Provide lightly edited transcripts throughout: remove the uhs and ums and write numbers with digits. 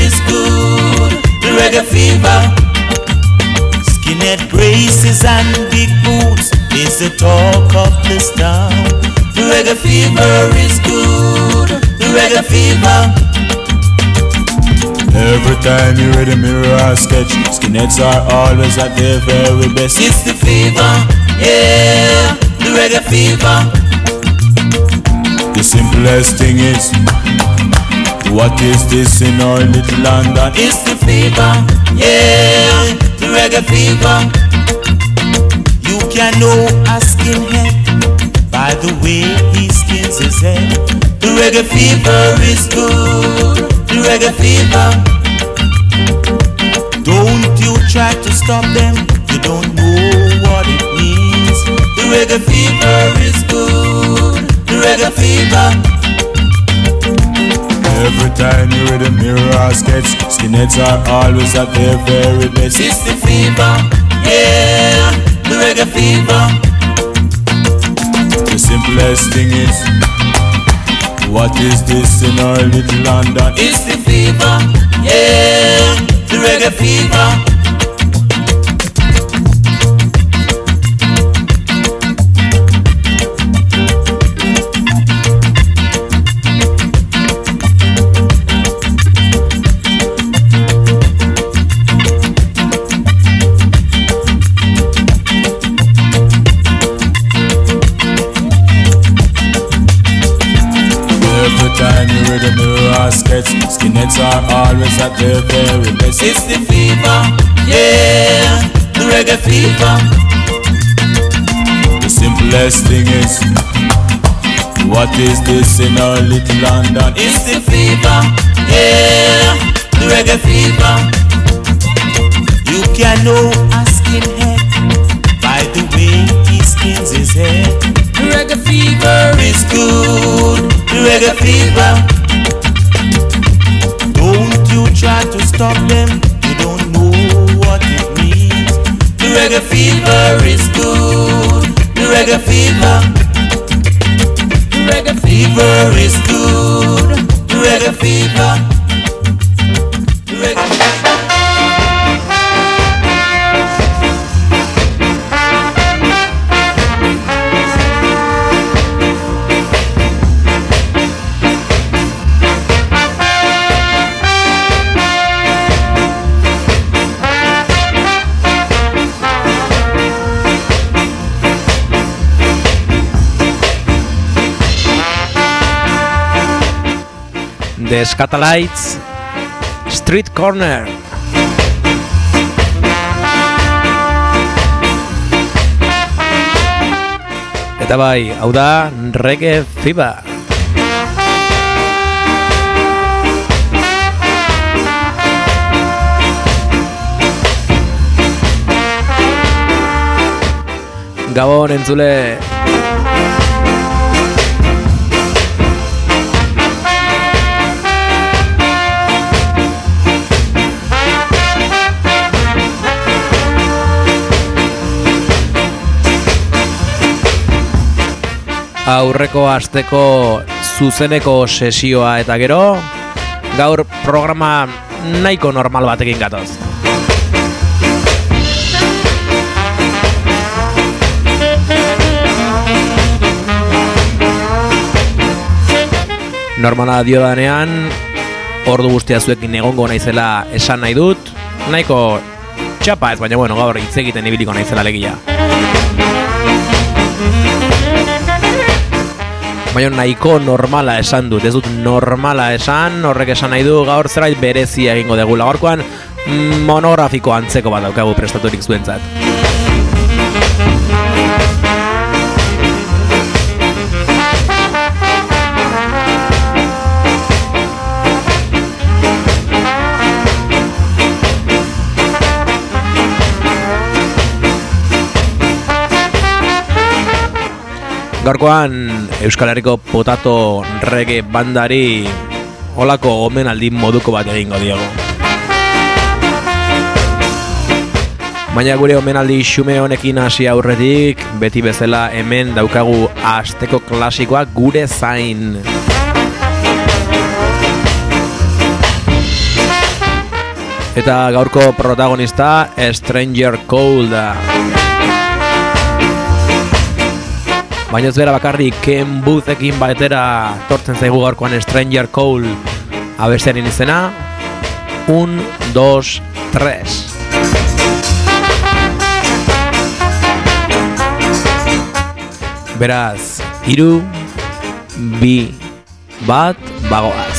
is good. The reggae fever. Skinhead braces and big boots is the talk of this town. The reggae fever is good. The reggae fever. Every time you read a mirror sketch, skinheads are always at their very best. It's the fever, yeah, the reggae fever. The simplest thing is, what is this in our little London? It's the fever, yeah, the reggae fever. You can know a skinhead by the way he skins his head. The reggae fever is good. The reggae fever. Don't you try to stop them. You don't know what it means. The reggae fever is good. The reggae fever. Every time you read a mirror sketch, skinheads are always at their very best. It's the fever, yeah, the reggae fever. The simplest thing is, what is this in our little London? It's the fever, yeah, the reggae fever. Skinheads are always at their very best. It's the fever, yeah, the reggae fever. The simplest thing is, what is this in our little London? It's the fever, yeah, the reggae fever. You can know a skinhead by the way he skins his head. The reggae fever is good, the reggae fever. Don't you try to stop them, you don't know what it means. The reggae fever is good, the reggae fever. The reggae fever is good, the reggae fever. The reggae fever. The Scatalites, Street Corner. Eta bai, hau da Reggae Fever. Gabon entzule. Aurreko asteko zuzeneko sesioa eta gero, gaur programa nahiko normal batekin gatoz. Normala diodanean, ordu guztia zuekin egongo naizela esan nahi dut, nahiko txapa ez, baina bueno, gaur hitz egiten ibiliko naizela legia. Baina nahiko normala esan dut, ez dut normala esan, horrek esan nahi du gaur zerbait berezia egingo degula. Gaurkoan monografiko antzeko bat daukagu prestaturik zuentzat. Gaurkoan Euskal Herriko Potato Reggae bandari holako omenaldi moduko bat egingo diogu. Baina gure omenaldi xume honekin hasi aurretik, beti bezala hemen daukagu asteko klasikoa gure zain. Eta gaurko protagonista Stranger Cold da. Baina ez bera bakarrik Ken Boothekin batera tortzen zaigu gaurkoan Stranger Cold abestearen izena 1, 2, 3. Beraz, 3, 2, 1, bagoaz.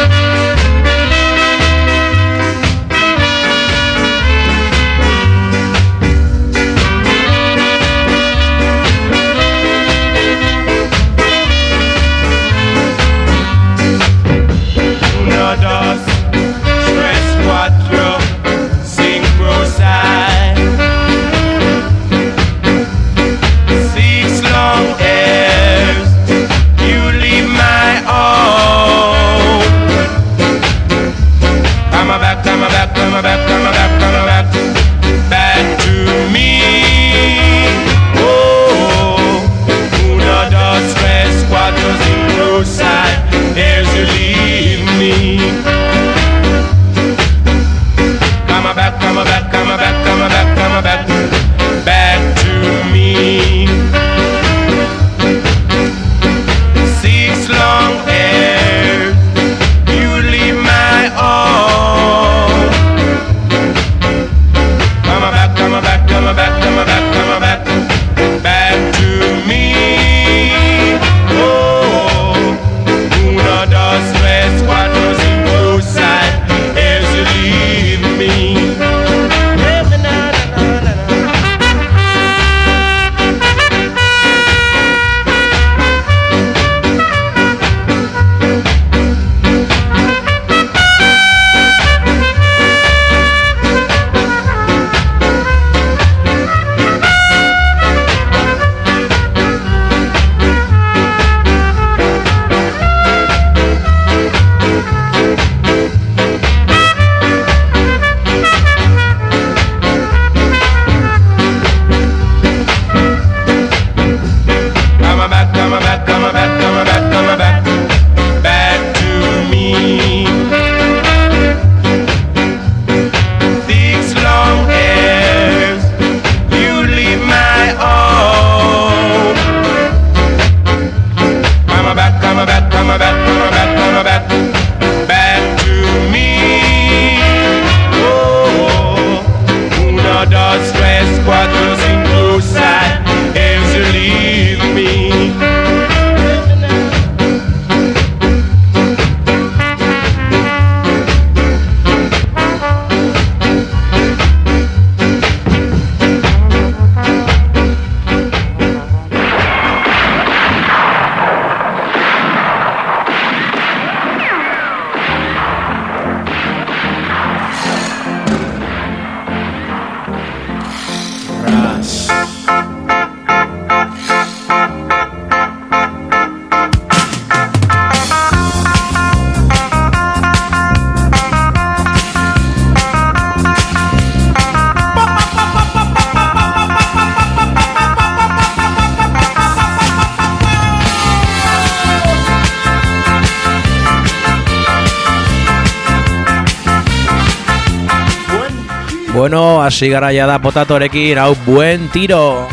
Bueno, hasi garaia da potatorekin, hau buen tiro.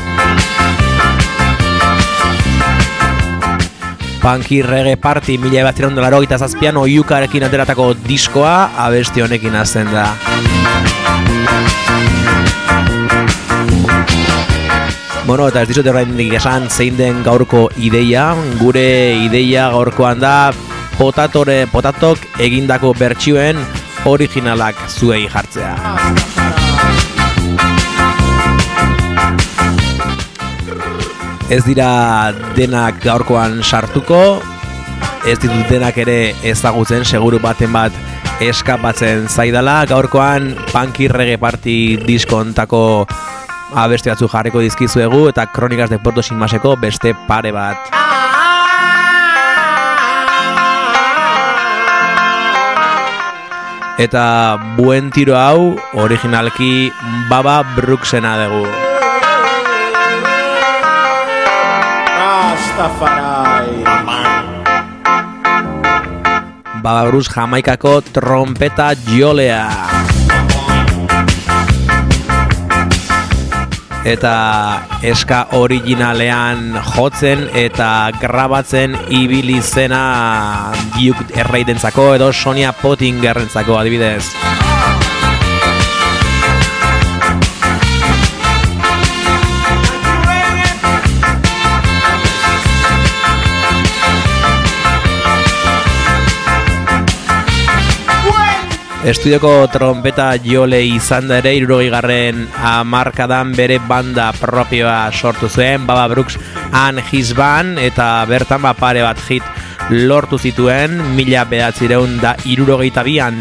Punky Reggae Party 1987an oiukarekin ateratako diskoa abesti honekin hasten da. Bueno, eta ez dizut horrendik esan zein den gaurko ideia. Gure ideia gaurkoan da potatok egindako bertsioen originalak zuei jartzea. Ez dira denak gaurkoan sartuko, ez ditut denak ere ezagutzen, seguru baten bat eskapatzen zaidala. Gaurkoan Punky Reggae Party diskontako abesti batzu jarriko dizkizuegu eta Kronikas de Puerto Sinmaseko beste pare bat. Eta buen tiro hau originalki Baba Brooksena dugu. Baba Brooks Jamaikako trompeta jolea. eta eska originalean jotzen eta grabatzen ibili zena Duke Erreidentzako edo Sonia Pottingerrentzako adibidez. Estudioko trompeta jole izan da ere 60. hamarkadan bere banda propioa sortu zuen, Baba Brooks and His Band, eta bertan pare bat hit lortu zituen 1962an.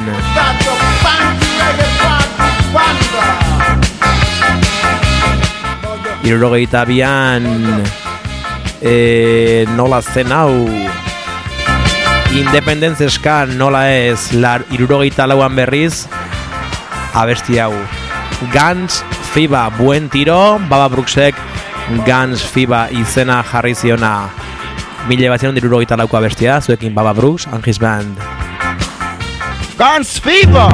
Nola zen hau? Independence Ska nola ez 64an berriz abesti hau. Guns Fiba, buen tiro, Baba Brooksek Guns Fiba izena jarri ziona. 1964ko abestia, zuekin Baba Brooks and His Band. Guns Fiba!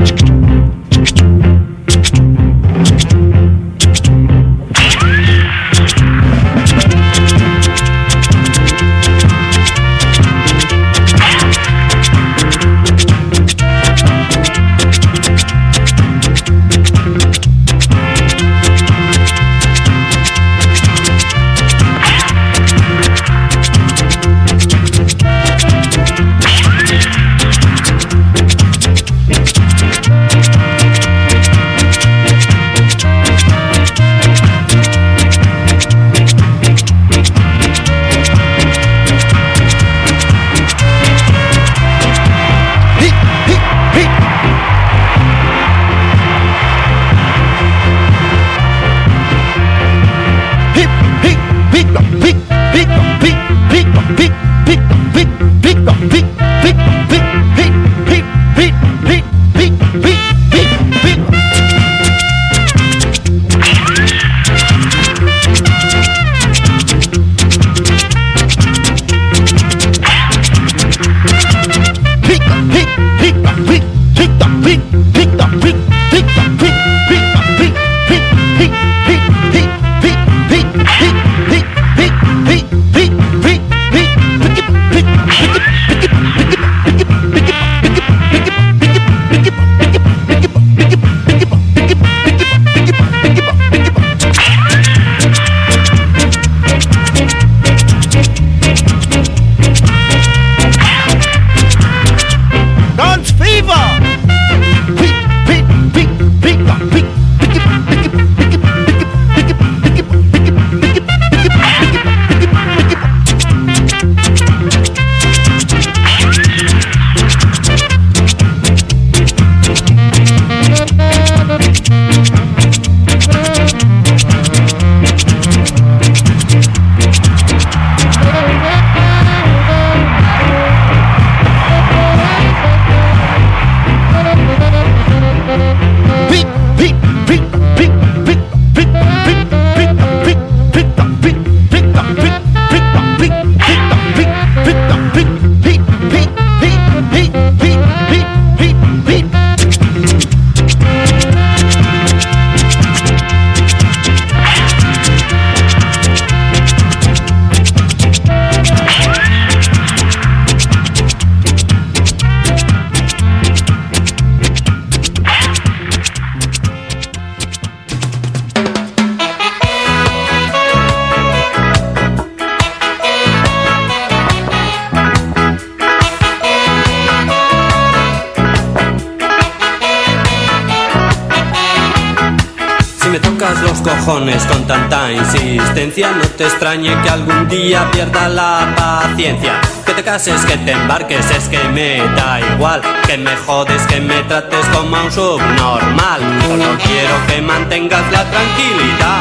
Con tanta insistencia, no te extrañe que algún día pierda la paciencia. Que te cases, que te embarques, es que me da igual. Que me jodes, que me trates como a un subnormal. Solo quiero que mantengas la tranquilidad.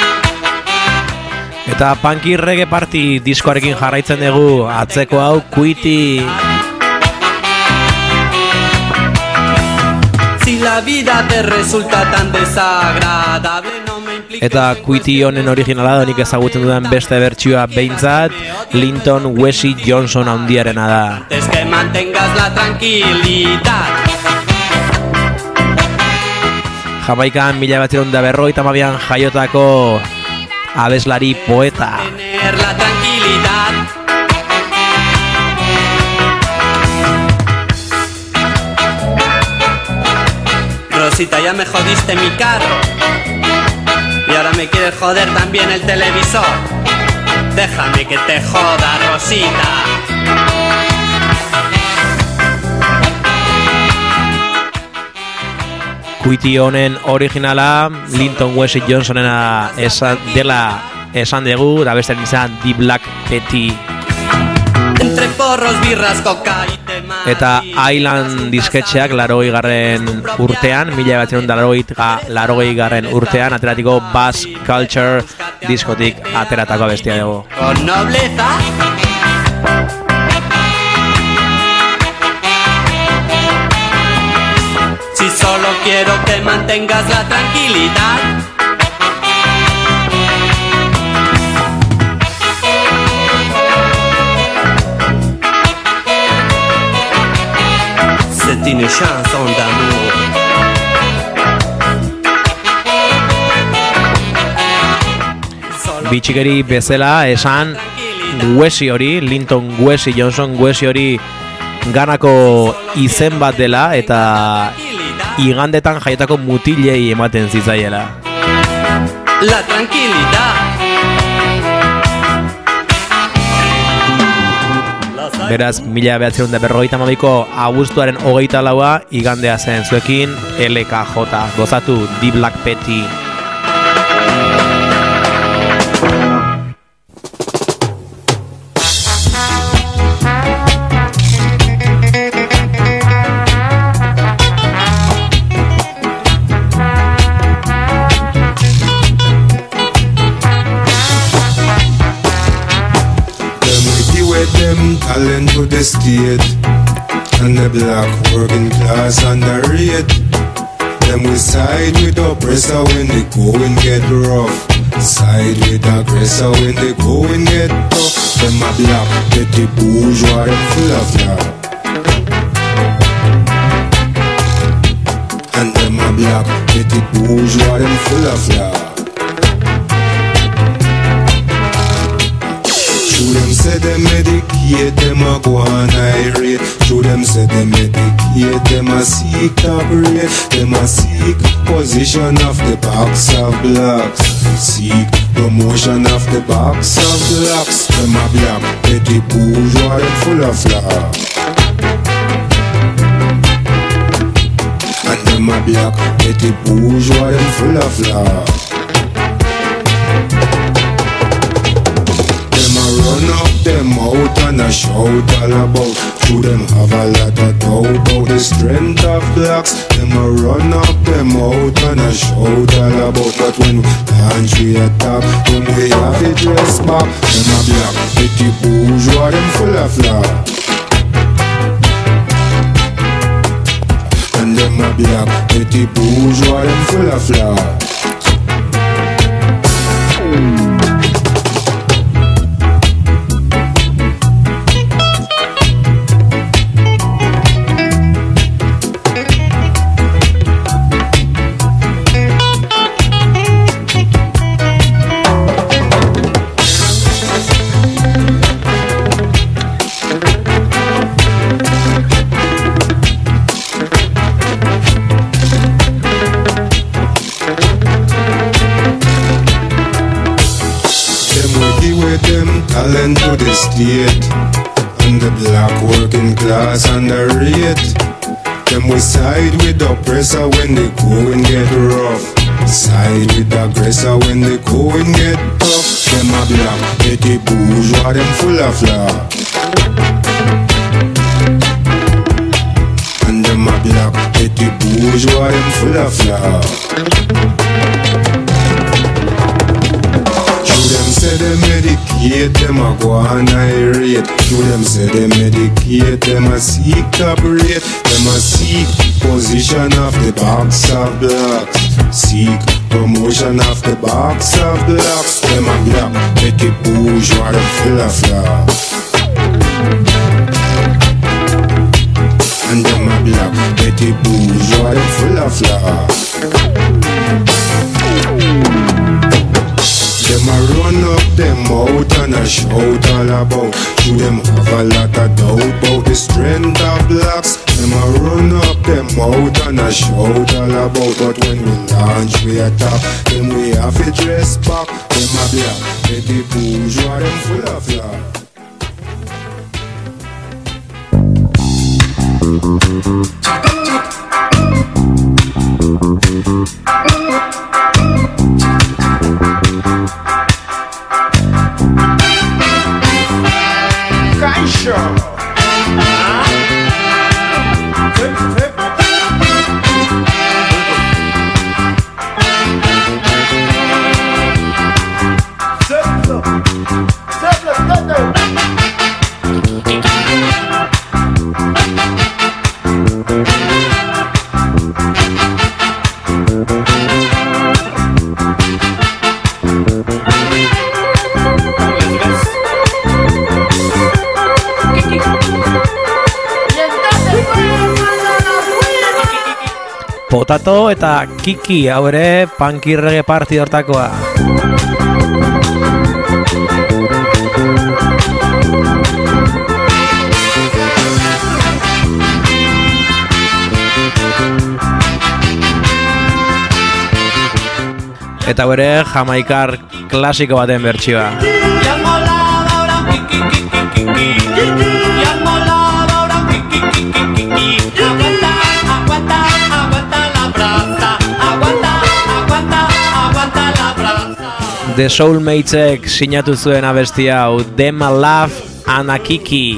Eta Punky Reggae Party diskoarekin jarraitzen dugu, atzeko hau Quitty. Si la vida te resulta tan desagradable. Eta Quitty honen originala da nik ezagutzen dudan beste bertsioa behintzat Linton Wesley Johnson handiarena da. Es que mantengas la tranquilidad. Jamaikan 1952an jaiotako abeslari poeta. Tener la tranquilidad. Rosita, ya me jodiste mi carro y ahora me quieres joder también el televisor. Déjame que te joda, Rosita. Kuiti honen originala Linton Wesley Johnsonena dela esan dugu, da beste izan The Black Betty. Entre porros, birras, coca y tema. Eta Island disketxeak 80garren urtean, 1980garren urtean ateratiko Bass Culture diskotik ateratako bestia dugu. Con nobleza. Si solo quiero que mantengas la tranquilidad. C'est une chanson d'amour. Bitxikeri bezala esan Wesley hori, Linton Wesley Johnson, Wesley hori ganako izen bat dela eta igandetan jaiotako mutilei ematen zitzaiela. La tranquilidad. Beraz, 1952ko abuztuaren 24a igandea zen zuekin LKJ. Gozatu The Black Betty. Talent to the state, and the black working class underrate. Them we side with oppressor when they going get rough. Side with aggressor when they going get tough. Them a black petty bourgeois, them full of love. And them a black petty bourgeois, them full of love. Show them say they medicate, them a go on irate. Show them say they medicate, them a seek top rate. Them a seek position of the box of blocks. Seek promotion of the box of blocks. Them a black petty bourgeois, them full of love. And them a black petty bourgeois, them full of love. Run up them out and a shout all about. Should them have a lot of doubt about the strength of blacks. Them a run up them out and a shout all about. But when we launch we attack, when we have it dress back. Them a black petty bourgeois, them full of love. And them a black petty bourgeois, them full of love. Talent to the state, and the black working class underrate. Them we side with the oppressor when they go and get rough. Side with the aggressor when they go and get tough. Them a black petty bourgeois, them full of love. And them a black petty bourgeois, them full of love. Them say they medicate, them a go on irate. To them say they medicate, them a seek top rate. Them a seek position of the box of blocks. Seek promotion of the box of blocks. Them a black petty bourgeois, them full of love. And them a black petty bourgeois, them full of love. Them a run up them out and a shout all about. Should them have a lot of doubt about the strength of blacks. Them a run up them out and a shout all about. But when we launch we attack, them we have to dress back. Them a black, let the bourgeois them full of flag. Potato eta Kiki, hau ere punky reggae party hortakoa. Eta hau ere jamaikar klasiko baten bertsioa. The Soulmatesek sinatu zuen abesti hau, Them a Love and a Kiki.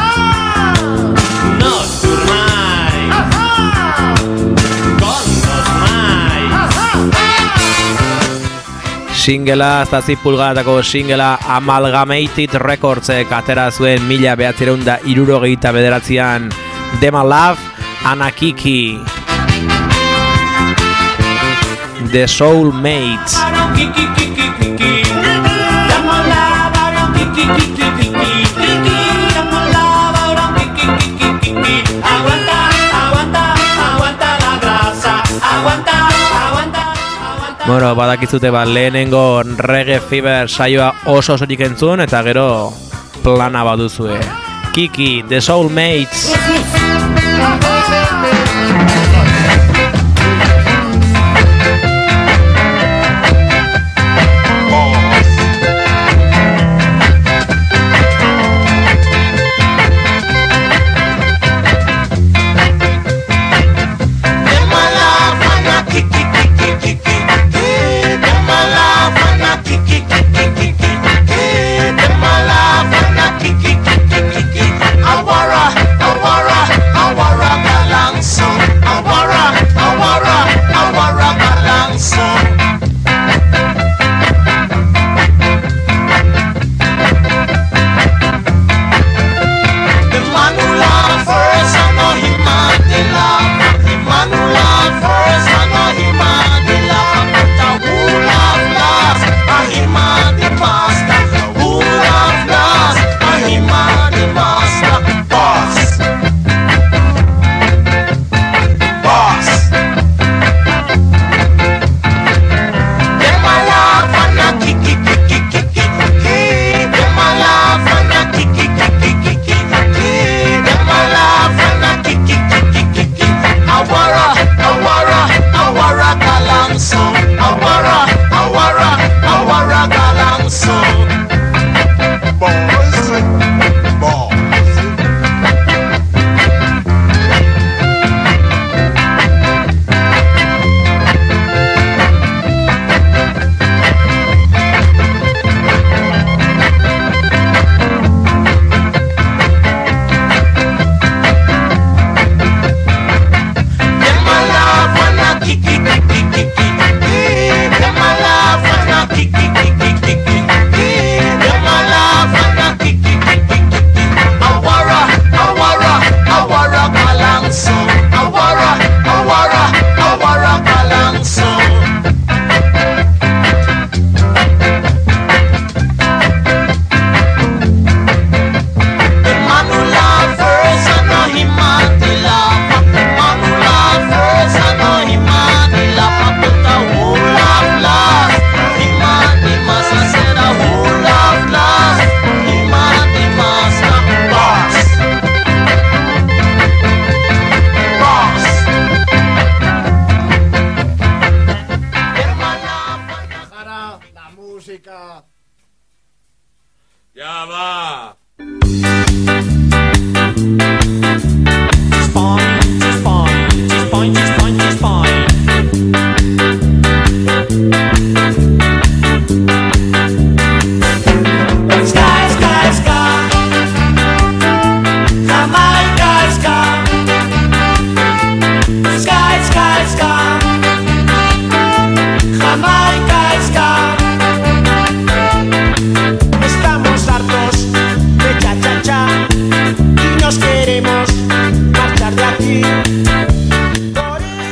Singela, 7 pulgadatako singela Amalgamated Recordsek atera zuen 1979an, Them a Love and a Kiki. The Soulmates. Bueno, badakizute lehenengo Reggae Fever saioa oso osorik entzun eta gero plana baduzue. Kiki, The Soulmates. Awara,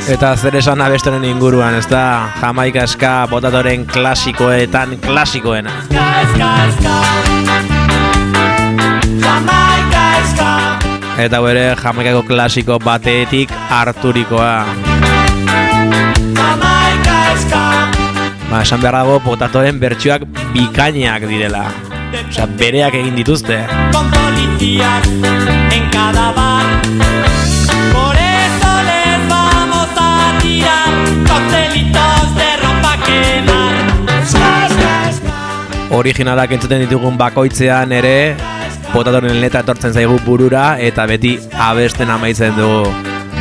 Eta zer esan abestoren inguruan, ez da? Jamaika ska botatoren klasikoetan klasikoena. Eta bere Jamaikako klasiko batetik harturikoa. Esan behar dago potatoren bertsioak bikainak direla. Osea, bereak egin dituzte. Con policías en cada bar. Por eso les vamos a tirar coctelitos de ropa quemar. Originalak entzuten ditugun bakoitzean ere potatoren letra etortzen zaigu burura eta beti abesten amaitzen dugu.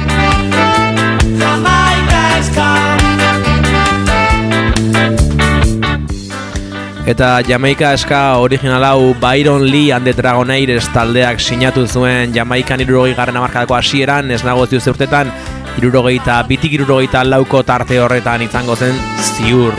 Eta Jamaika ska original hau Byron Lee and the Dragonaires taldeak sinatu zuen Jamaikan 60. hamarkadako hasieran, ez nago ziu urtetan 62-tik 64 tarte horretan izango zen ziur.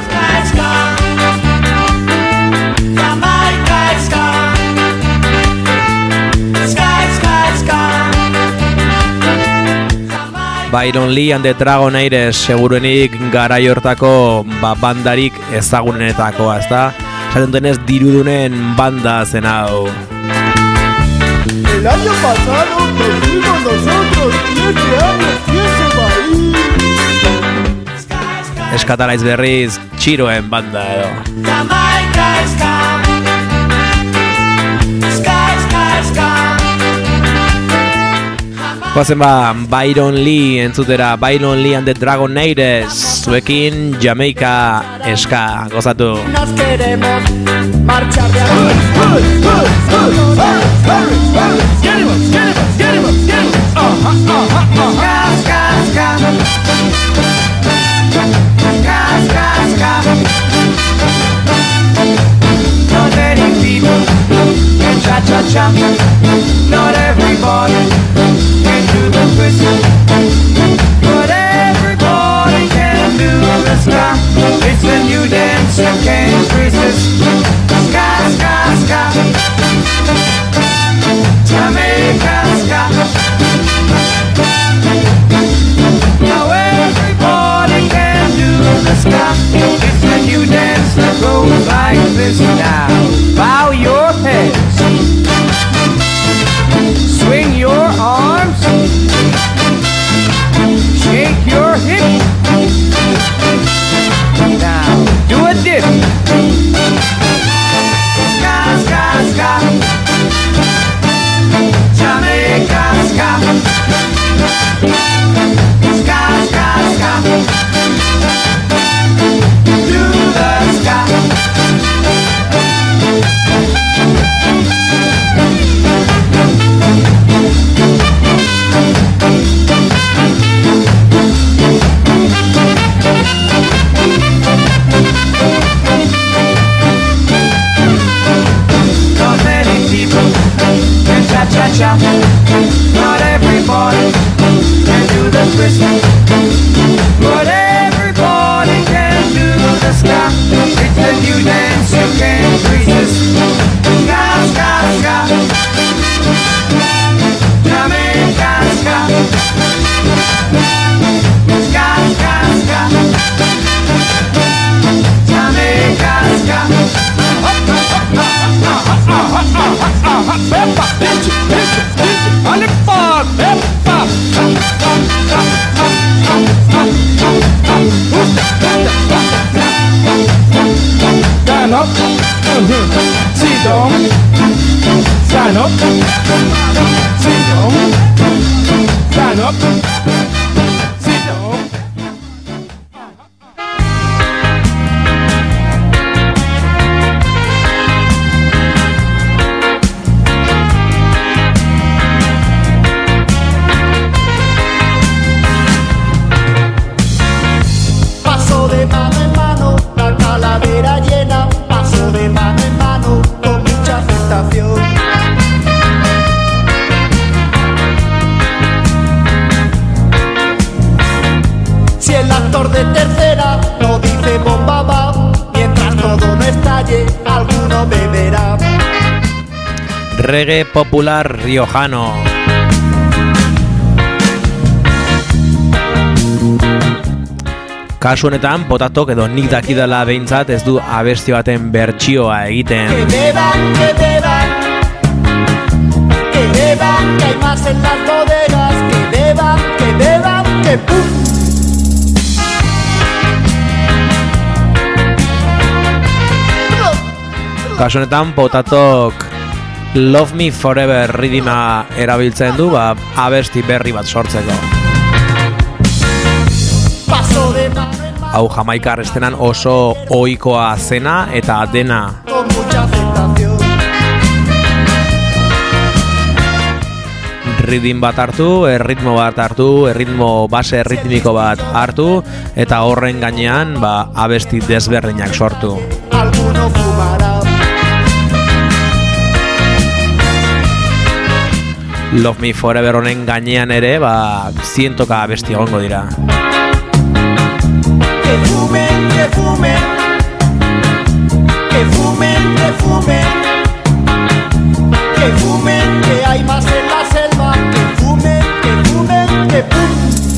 Byron Lee and the Dragonaires seguruenik garai hortako bandarik ezagunenetakoa, ezta? Esaten denez dirudunen banda zen hau. El año pasado nos fuimos nosotros y este año ese país. Eskatalaiz berriz txiroen banda edo. Goazen ba, Byron Lee entzutera, Byron Lee and the Dragonaires, zuekin Jamaika ska, gozatu. Nos queremos marchar de aquí. Not many people can cha-cha-cha. Not everybody can do the twist, but everybody can do the ska. It's a new dance you can't resist. Ska, ska, ska. Jamaica ska. Now everybody can do the ska. It's a new dance that goes like this. Now bow your heads, swing your arms, shake your hips. Now do a dip. Ska, ska, ska. Jamaica ska. Ska, ska, ska. Do the ska. Cha-cha-cha. Not everybody can do the twist, but everybody can do the ska. It's a new dance you can't resist. Ska, ska, ska. Jamaica ska. Ska, ska, ska. Jamaica ska. Peppa, pinche, pinche, pinche, alipa, peppa. Stand up, sit down. Stand up, sit down. Stand up, sit down. De tercera no dice bomba va, mientras todo no estalle, alguno beberá. Reggae popular riojano. Kasu honetan, Potatok edo nik dakidala behintzat ez du abesti baten bertsioa egiten. Que beban, que hay más en las bodegas. Que beban, que pum. Kasu honetan, Potatok Love Me Forever ridima erabiltzen du, abesti berri bat sortzeko. Paso de mar en mar. Hau Jamaikar estenan oso ohikoa zena eta dena. Con mucha aceptación. Riddim bat hartu, erritmo bat hartu, erritmo base ritmiko bat hartu, eta horren gainean abesti desberdinak sortu. Alguno fumará. Love Me Forever honen gainean ere, zientoka abesti egongo dira. Que fumen, que fumen. Que fumen, que fumen. Que fumen, que hay más en la selva. Que fumen, que pum.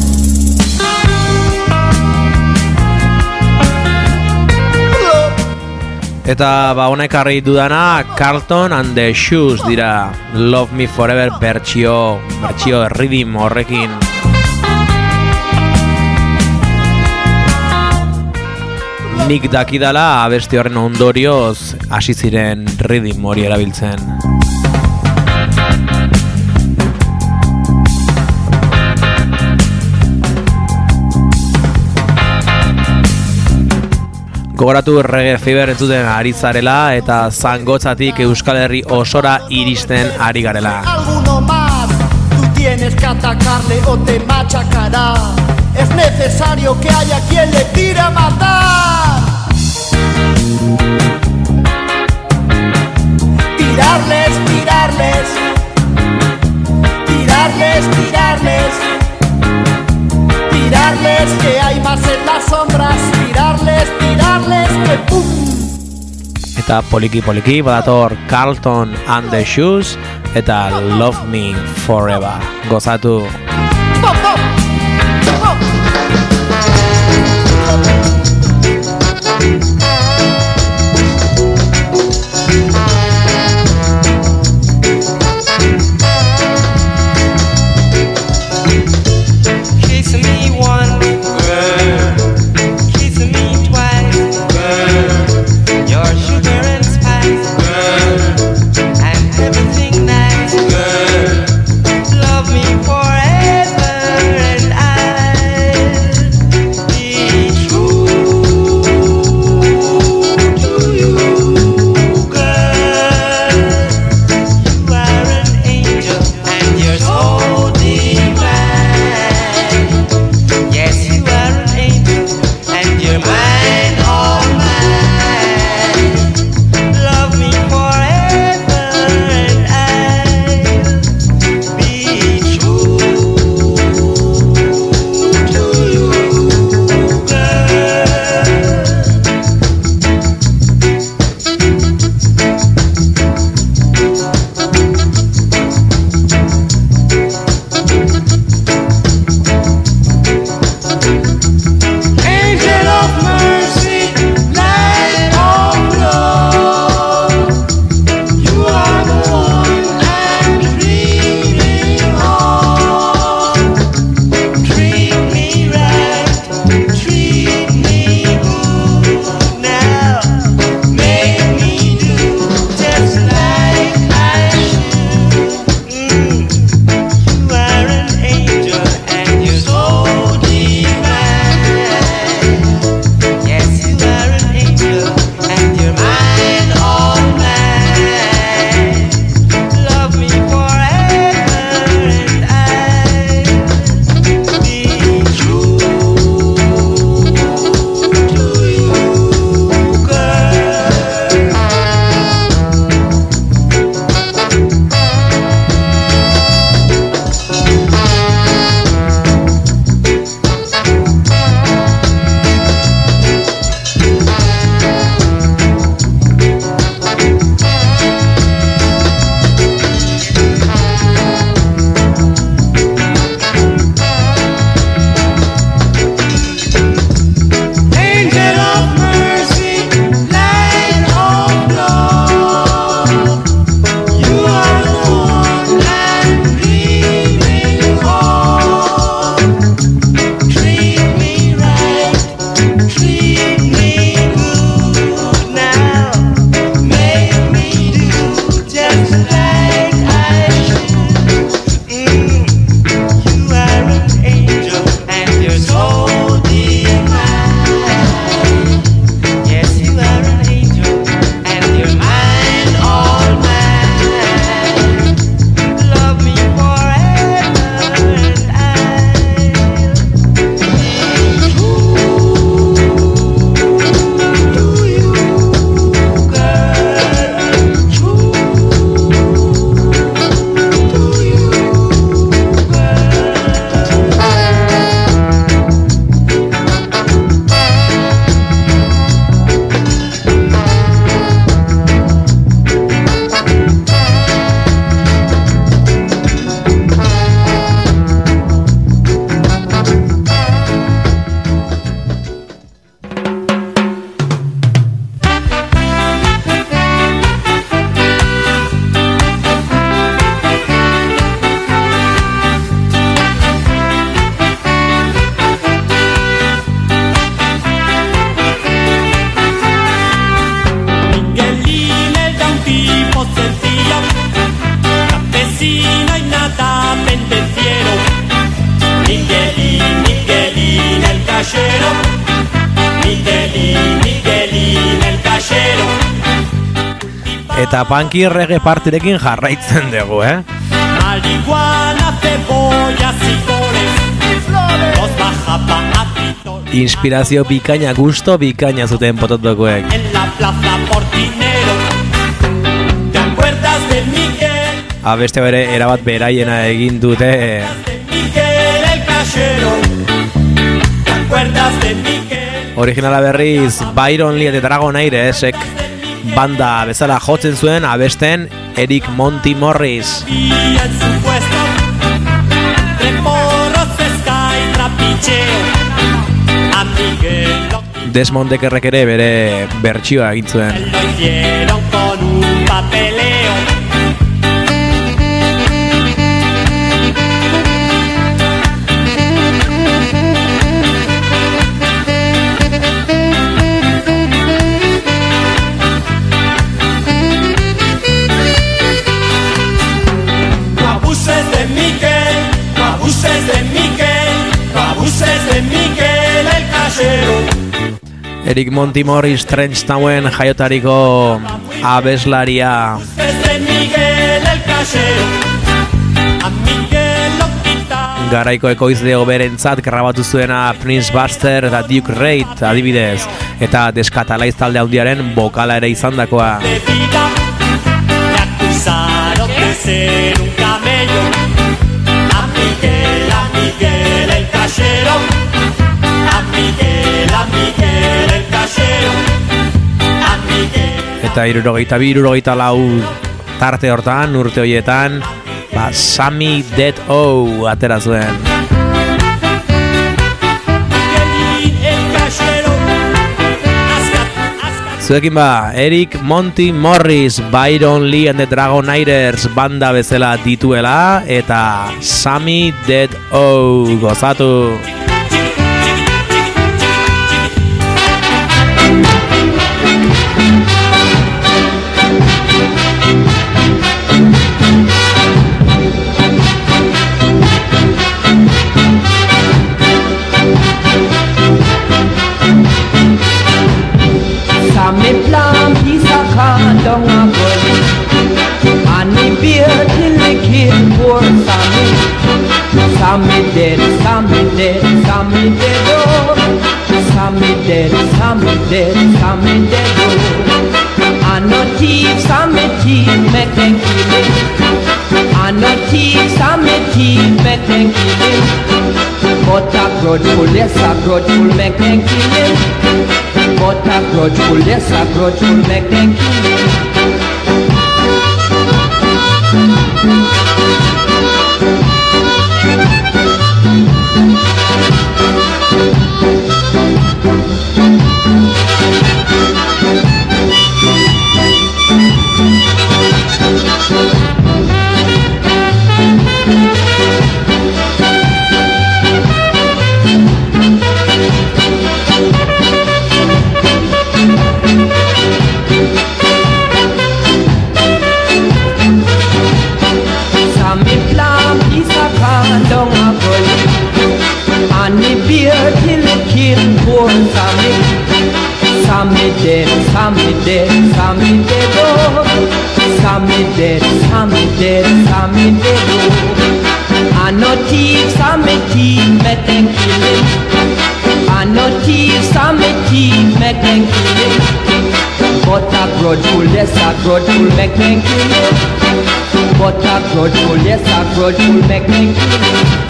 Eta honek harri dudana Carlton and the Shoes dira Love Me Forever bertsio riddim horrekin. Nik dakidala abesti horren ondorioz hasi ziren riddim hori erabiltzen. Gogoratu Reggae Fever entzuten ari zarela eta Zangotzatik Euskal Herri osora iristen ari garela. Alguno más, tú tienes que atacarle o te machacará. Es necesario que haya quien le tire a matar. Tirarles, tirarles. Tirarles, tirarles. Tirarles, que hay más en las sombras. Tirarles, tirarles, que pum. Eta poliki badator Carlton and the Shoes eta Love Me Forever. Gozatu! Pop, pop. Pop. Everything nice, girl. Love me forever. Miguelín el cachero. Eta punky reggae partirekin jarraitzen dugu, Marihuana, cebollas y flores. Los bajaba a gritos. Inspirazio bikaina, gusto bikaina zuten pototokoek. En la plaza Portinero. ¿Te acuerdas de Miguel? Abeste bere erabat beraiena egin dute. De Miguel el cachero. ¿Te acuerdas de Miguel? Originala berriz Byron Lee eta Dragon Airesek banda bezala jotzen zuen abesten Eric Monty Morris. Y en su puesto de porros, pesca y trapicheo. A Miguel Desmond Deckerrek ere bere bertsioa egin zuen. lo hicieron con un papeleo. No abuses de Miguel, no abuses de Miguel, no abuses de Miguel el cachero. Eric Monty Morris Trenchtown jaiotariko abeslaria. Desde Miguel el cachero, a Miguel lo quitaron. Garaiko ekoizleo berentzat grabatu zuena Prince Buster eta Duke Reid adibidez, eta Descatalaiz talde handiaren bokala ere izandakoa. De vida, me acusaron de ser un camello. A Miguel el cachero, a Miguel el cachero, a Miguel. Eta 72-74 tarte hortan, urte horietan, Sammy Dead O atera zuen. Miguelín el cachero, Zuekin Eric Monty Morris, Byron Lee and the Dragon Aiders banda bezala dituela, eta Sammy Dead O gozatu. Sammy plan piece of condom a gully, and me beer till me kill poor Sammy. Sammy dead, Sammy dead, Sammy dead, oh. Sammy dead, Sammy dead, Sammy dead, oh. And no thief, Sammy thief, make them kill him. And no thief, Sammy thief, make them kill him. But a grudgeful, yes, a grudgeful, make them kill him. But a grudgeful, yes, a grudgeful, make them kill him. Sammy dead, Sammy dead, Sammy dead, oh. Sammy dead, Sammy dead, Sammy dead, oh. And no thief, Sammy thief, make them kill him. And no thief, Sammy thief, make them kill him. But a grudgeful, yes, a grudgeful, make them kill him. But a grudgeful, yes, a grudgeful, make them kill him.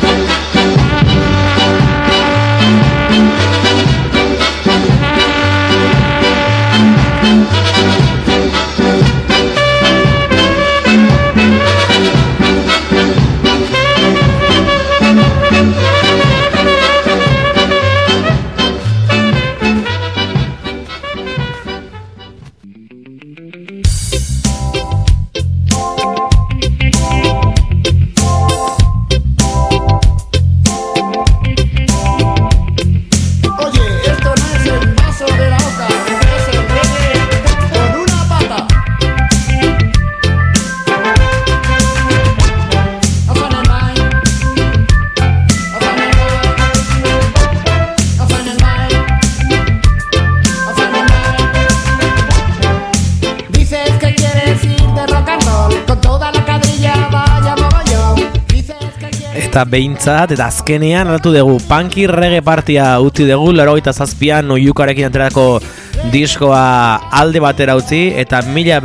Eta behintzat, eta azkenean aldatu dugu punky reggae partia utzi dugu 87an oiukarekin aterako diskoa alde batera utzi, eta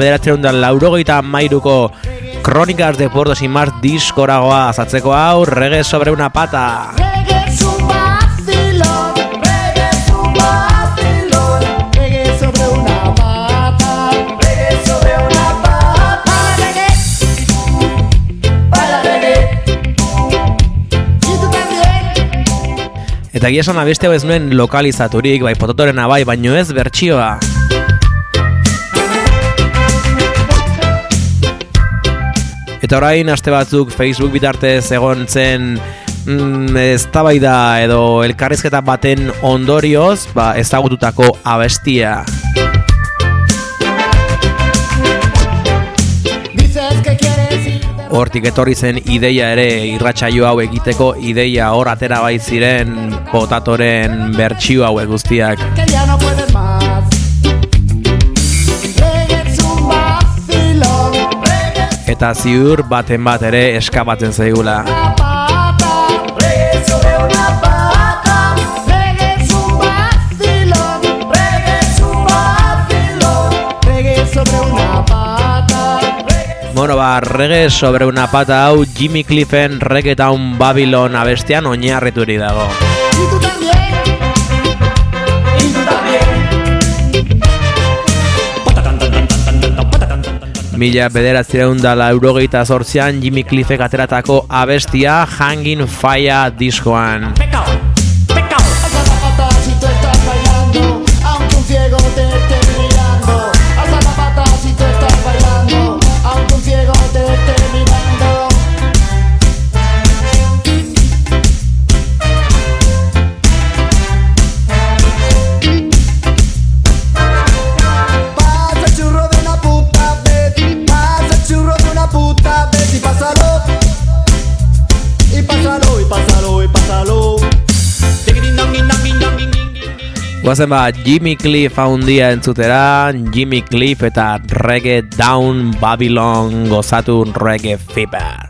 1993ko Crónicas de Puerto Sin Mar diskoragoa azatzeko hau Reggae sobre una pata. Eta egia esan abeste hau ez nuen lokalizaturik, bai pototorena bai, baino ez bertsioa. Eta orain aste batzuk Facebook bitartez egon zen eztabaida edo elkarrizketa baten ondorioz, ezagututako abestia. Hortik etorri zen ideia ere irratsaio hau egiteko ideia hor atera bai ziren potatoren bertsio hauek guztiak. Eta ziur baten bat ere eskapatzen zaigula. Bueno, Reggae sobre una pata hau Jimmy Cliffen Reggaetown Babylon abestian oinarriturik dago. Mila 1998an Jimmy Cliffek ateratako abestia Hanging Fire diskoan. Guazen Jimmy Cliff haundia entzutera, Jimmy Cliff eta Reggae Down Babylon gozatu Reggae Fever.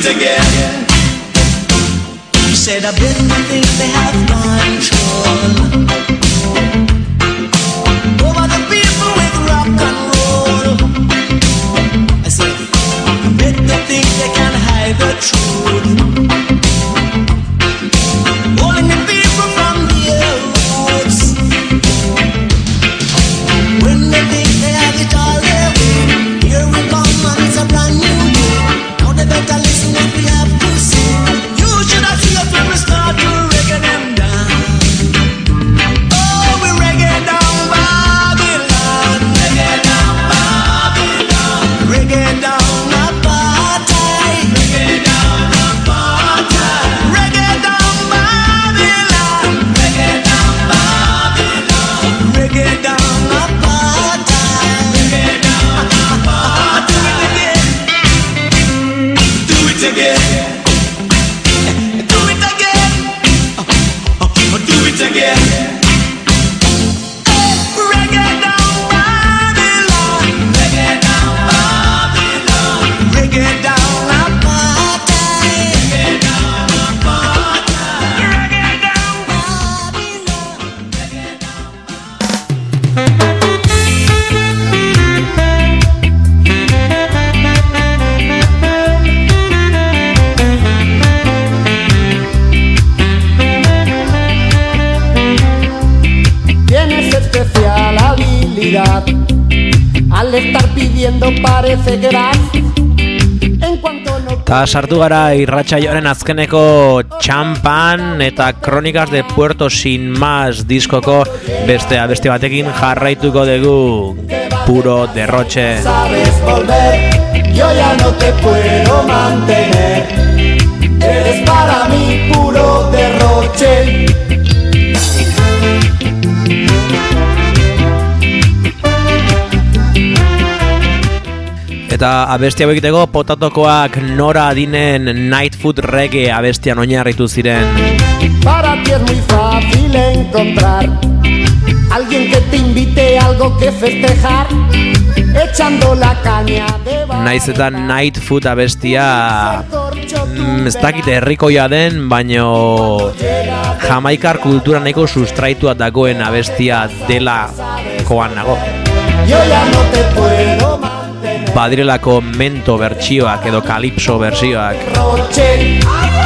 again. He said, I bet they think they have control over the people with rock and roll. I said, I bet they think they can hide the truth, holding the people from their roots. When they think they have it all their way, here we come and it's a brand new day. Now they better listen what we have to say. You should have seen us when we start to reggae them down. Oh, we reggae down Babylon, reggae down Babylon, reggae down apartheid, reggae down apartheid, reggae down Babylon, reggae down Babylon, reggae down apartheid, reggae down apartheid. Do it again, do it again, do it again. Reggae down Babylon, reggae down Babylon, reggae down apartheid, reggae down apartheid, reggae down Tienes especial habilidad. Al estar pidiendo parece que das. En cuanto no Ta sartu gara irratsaioaren azkeneko txampan eta Crónicas de Puerto Sin Más diskoko beste abesti batekin jarraituko dugu Puro Derroche. sabes volver, yo ya no te puedo mantener. Eres para mí puro derroche. Eta abesti hau egiteko potatokoak Nora Adinen Night Food Reggae abestian oinarritu ziren. Para ti es muy fácil encontrar alguien que te invite a algo que festejar, echando la caña de bar. Naiz eta Night Food abestia ez dakite herrikoia den, baino Jamaikar kultura nahiko sustraitua dagoen abestia delakoan nago. Yo ya no te puedo mantener. Badirelako mento bertsioak edo kalipso bertsioak. Derroche.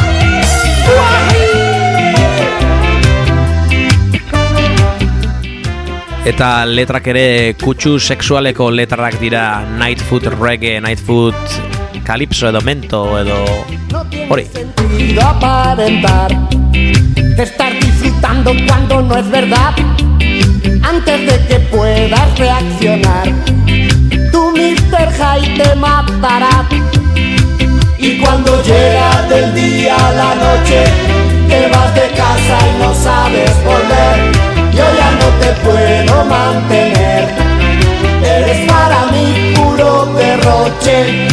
Eta letrak ere kutsu sexualeko letrak dira. Night Food Reggae, Night Food Calypso edo mento edo hori. Sentido aparentar, de estar disfrutando cuando no es verdad. Antes de que puedas reaccionar, tu Mr. High te matará. Y cuando llega del día a la noche, te vas de casa y no sabes volver. Yo ya no te puedo mantener. Eres para mí puro derroche.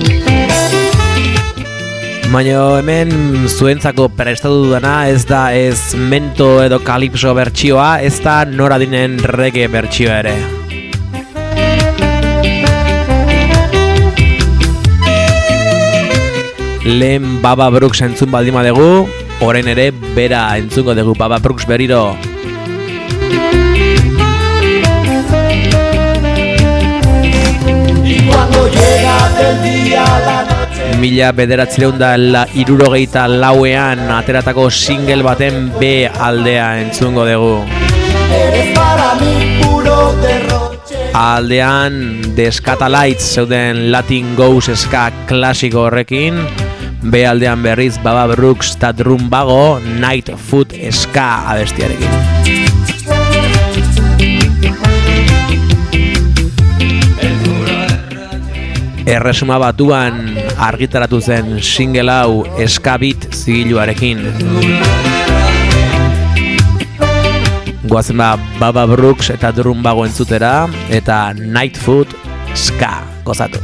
Baina hemen zuentzako prestatu dudana ez da ez mento edo kalipso bertsioa, ez da Nora Adinen reggae bertsioa ere. Lehen Baba Brooks entzun baldin badugu, orain ere bera entzungo dugu Baba Brooks berriro. Y cuando llega del día a la noche, 1964ean ateratako single baten B aldea entzungo dugu. eres para mí puro derroche. Aldean The Scatalites zeuden Latin Goes ska klasiko horrekin, B aldean berriz Baba Brooks eta Drumbago Night Food ska abestiarekin. Erresuma Batuan argitaratu zen single hau ska beat zigiluarekin. Goazen ba Baba Brooks eta Drumbago entzutera eta Night Food ska gozatu.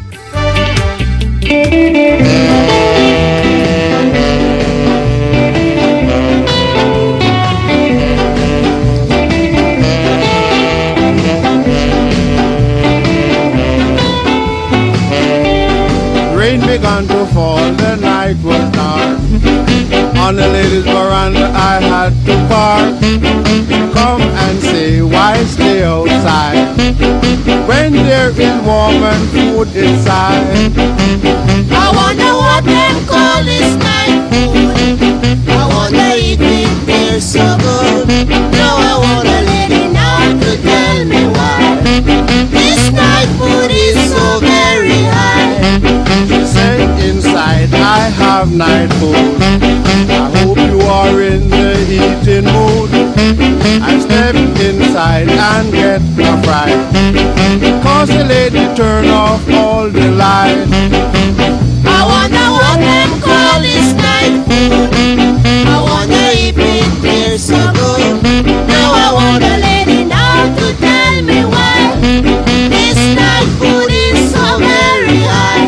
Rain rain began to fall, the night was dark. On the ladies' veranda I had to park. Come and say, why stay outside when there is warm and food inside? I wonder what them call this night food. I wonder if it feels so good. Now I want a lady now to tell me why this night food is so very high. She said, inside I have night food. I hope you are in the eating mood. I step inside and get a fright, cause the lady turn off all the lights. I wonder what them call this night food. I wonder if it feels so good. Now I want a lady now to tell me why this night food is so very high.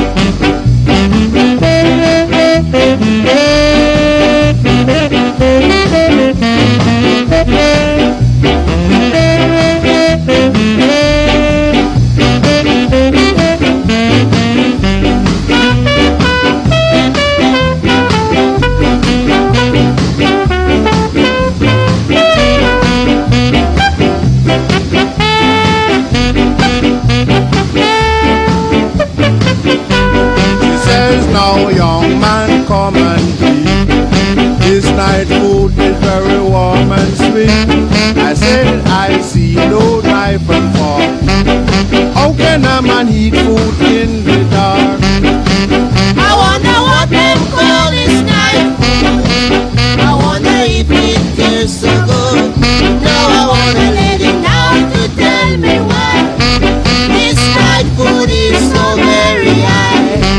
Now young man, come and eat. This night food is very warm and sweet. I said I see no knife and fork. How can a man eat food in the dark? I wonder what them call this night food. I wonder if it feels so good. Now I want a lady now to tell me why this night food is so very high.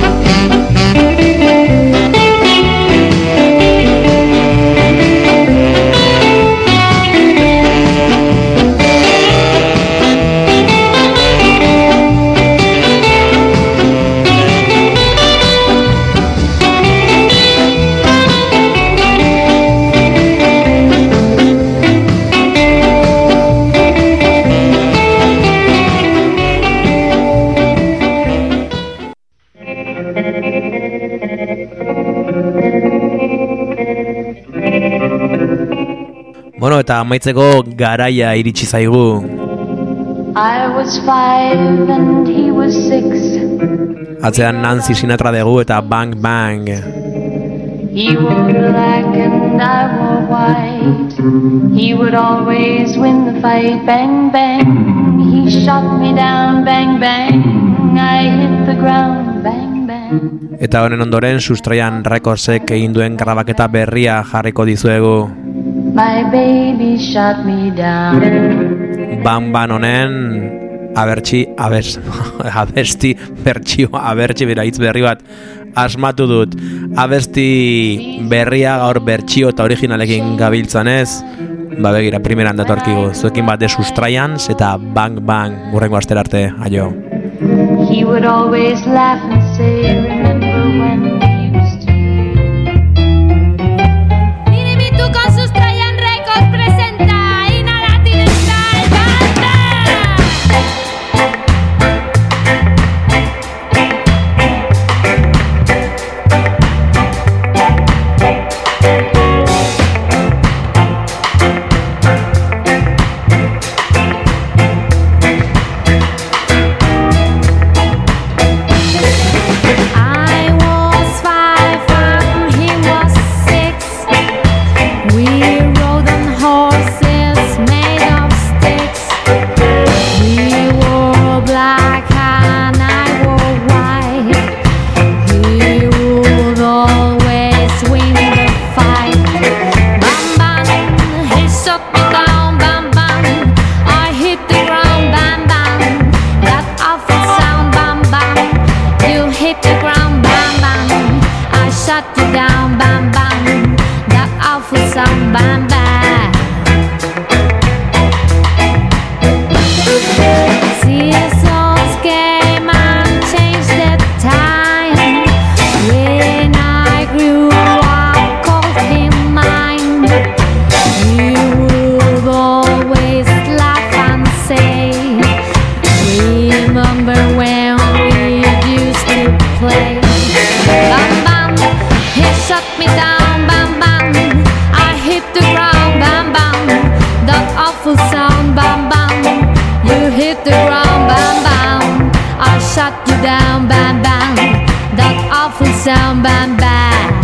Bueno, eta amaitzeko garaia iritsi zaigu. I was 5 and he was 6. Atzean Nancy Sinatra dugu eta Bang Bang. He wore black and I wore white. He would always win the fight. Bang, bang. He shot me down. Bang, bang. I hit the ground. Bang, bang. Eta honen ondoren Sustraian Recordsek egin duen grabaketa berria jarriko dizuegu. My baby shot me down. Bang Bang honen abesti bera hitz berri bat asmatu dut. Abesti berria gaur bertsio eta originalekin gabiltzanez, begira, primeran datorkigu. Zuekin bat de Sustraians eta Bang Bang, hurrengo astera arte, aio. He would always laugh and say, remember when we used to. Miribitu con Sustraian Records presenta Inalatin Style Banda. awful sound, bam, bam.